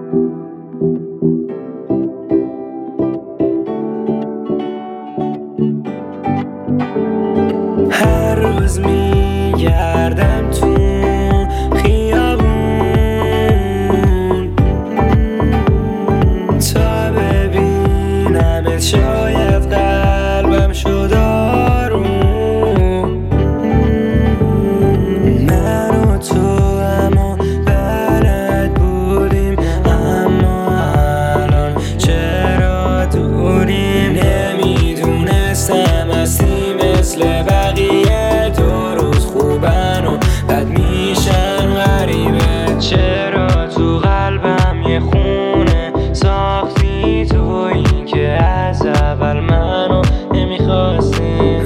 هر روز میگردم تو خیابون تا ببینمت، شاید قلبم شد آروم. من و تو اما بلد بودیم، اما الان چرا دوریم؟ نمیدونستم هستی مثل بقیه، دو روز خوبن و بد میشن غریبه. چرا تو قلبم یه خونه ساختی تویی که از اول منو نمیخواستی؟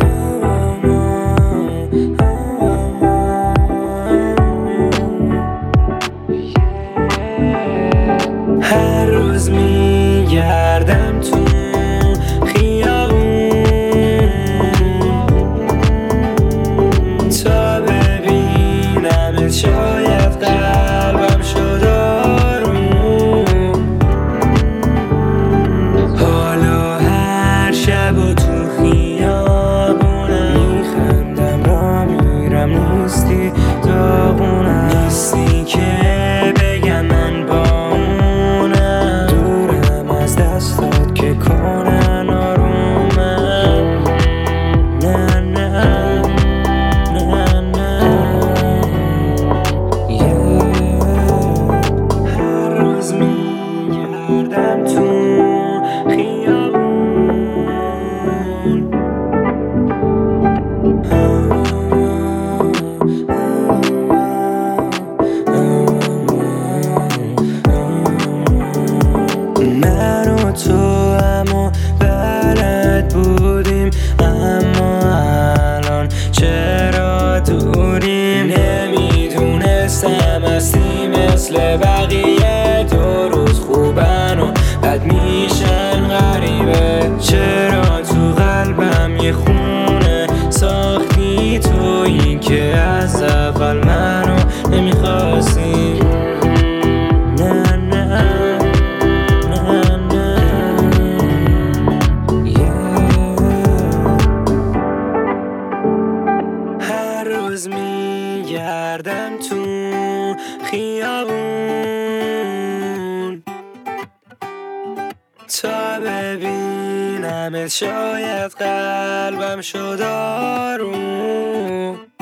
هر روز میگردم تو شاید قلبم شد آروم. حالا هر شب و تو خیابونم میخندم، را میرم نیستی داغونم. نیستی که بگم من با اونم، دورم از دستات که کنن آرومم. نه نه میگردم تو خیابون. من و تو اما بلد بودیم، اما الان چرا دوریم؟ نمیدونستم هستی مثل بقیه، دو روز خوبن و بد میشن غریبه. چرا تو قلبم یه خونه ساختی تویی که از اول منو نمیخواستی؟ نه نه نه نه هر روز میگردم تو خیابون تا ببینمت، شاید قلبم شد آروم.